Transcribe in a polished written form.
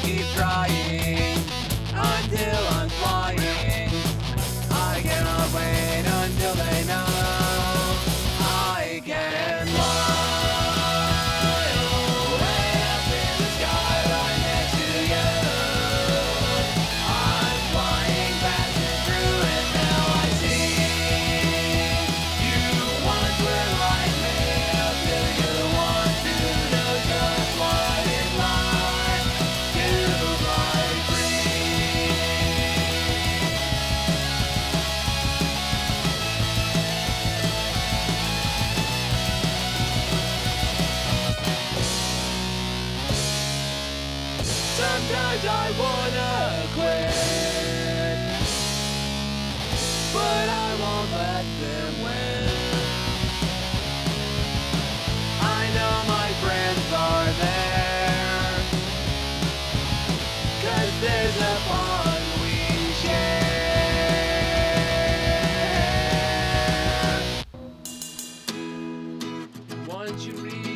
keep trying until I'm flying. I cannot wait until they know I can fly away up in the sky right next to you. I'm flying passing through and now I see you once were like me until you're the one who knows just what it's like to fly free. Sometimes I wanna quit, but I won't let them win. I know my friends are there, 'cause there's a bond we share. Once you reach